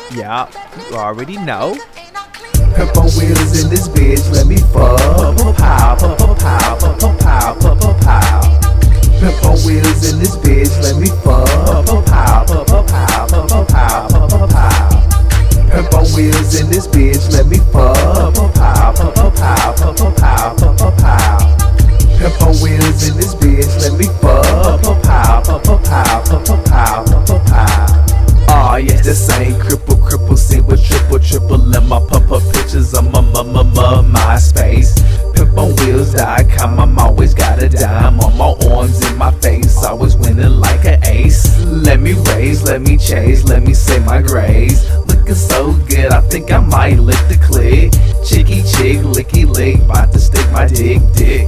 Yeah, you already know. Pimp on wheels in this bitch, let me fuck. Pow, pow, pow, pow, pow, pow, pow, pow. Pimp on wheels in this bitch, let me fuck. Pow, pow, pow, pow, pow, pow, pow, pow. Pimp on wheels in this bitch, let me fuck. Pow, pow, pow, pow, pow, pow, pow, pow. Pimp on wheels in this bitch, let me fuck. Pow, pow, pow, pow, pow, pow, pow, pow. Aw, yeah, this ain't cripple, sing with triple in my pop-up pictures on my MySpace. Pimpon-wheels.com, I'm always got a dime on my arms, in my face, always winning like an ace. Let me raise, let me chase, let me say my grace. Looking so good, I think I might lick the click. Chicky chick, licky lick, bout to stick my dick.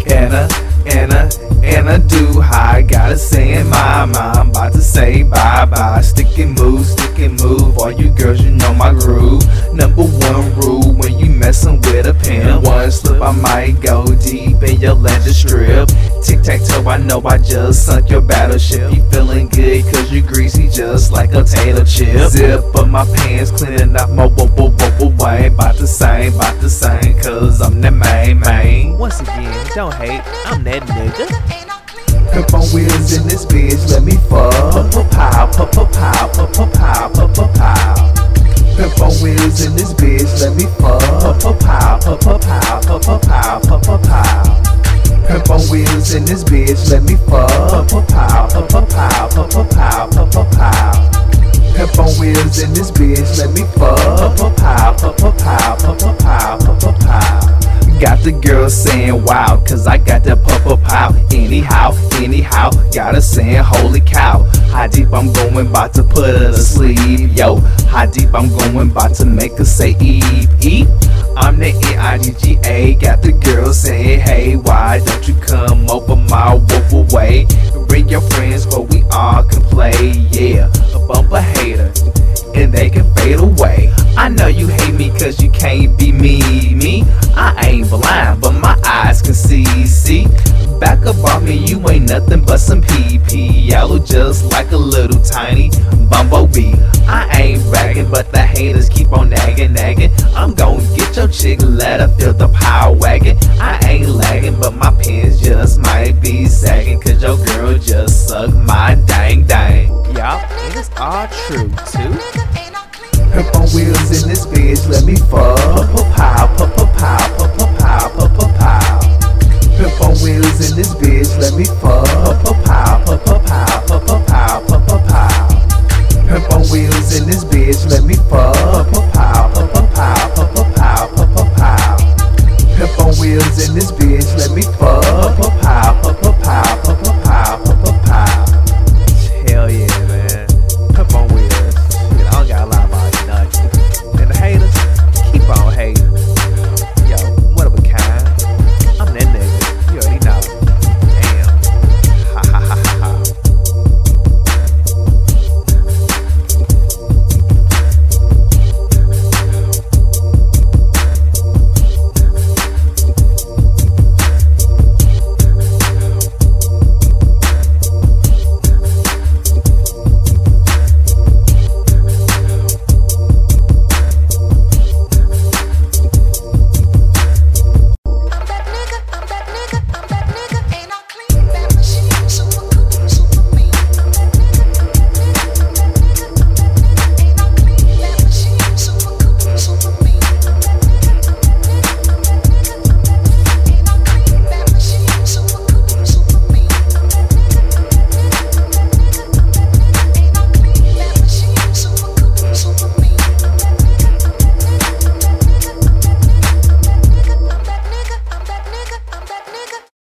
Anna do high, gotta say in my mind, bout to say bye-bye. Stick and move, all you girls, you know my groove. Number one rule when you messin' with a pimp, one slip I might go deep in your leather strip. Tic-tac-toe, I know I just sunk your battleship. You feeling good cause you greasy just like a tater chip. Zip up my pants, cleaning up my way. Bout the same, cause I'm the main. Once again, don't hate, I'm that nigga. Pimp on wheels in this bitch, let me fuck. Pow, pow, pow, pow, pow, pow, pow, pow. Pimp on wheels in this bitch, let me fuck. Pow, pow, pow, pow, pow, pow, pow, pow. Pimp on wheels in this bitch, let me fuck. Pow, pow, pow, pow, pow, pow, pow, pow. Pimp on wheels in this bitch, let me fuck. Pow, pow, pow, pow, pow, pow, pow, pow. Got the girl saying wow, cause I got that pow. Anyhow, got her saying holy cow. How deep I'm going, bout to put her to sleep. Yo, how deep I'm going, bout to make her say eep. I'm the N-I-G-G-A, got the girl saying hey, why don't you come over my wolf way? Bring your friends for we all can play, yeah. A bumper hater, and they can fade away. I know you hate me cause you can't be me. I ain't blind, but my eyes can see. Back up on me, you ain't nothing but some pee. Yellow just like a little tiny bumblebee. I ain't bragging, but the haters keep on nagging. I'm gon' get your chick, let her feel the power wagon. I ain't lagging, but my pants just might be sagging, cause your girl just suck my dang. Yup, and it's all true too. Pimp on wheels in this bitch, let me fuck. Pow, pow, pow, pow, pow, pow, pow, pow, pow. Pimp on wheels in this bitch, let me fuck.